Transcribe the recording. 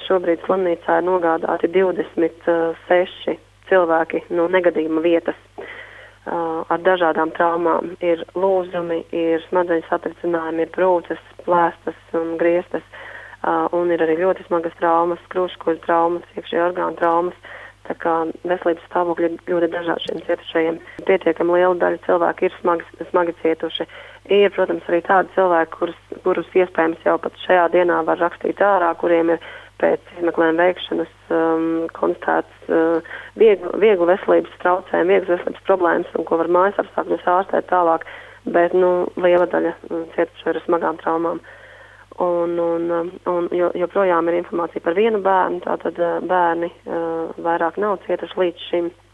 šobrīd slimnīcā ir nogādāti 26 cilvēki no negadījuma vietas ar dažādām traumām. Ir lūzumi, ir smadzeņu satricinājumi, ir brūces, plēstas un griestas, un ir arī ļoti smagas traumas, krūškuļu traumas, iekšējo orgānu traumas. Tā kā veselības stāvokļi ir ļoti dažādi šiem cietušajiem. Pietiekami liela daļa cilvēku ir smagi cietuši. Ir, protams, arī tādi cilvēki, kurus iespējams jau pat šajā dienā var rakstīt ārā, kuriem ir pēc izmeklējuma veikšanas konstatēts vieglu veselības traucējumi, vieglas veselības problēmas, un ko var mājas apstākļos ārstēt tālāk, bet, liela daļa cietušo ir ar smagām traumām. Un joprojām ir informācija par vienu bērnu, tātad bērni vairāk nav cietuši līdz šim.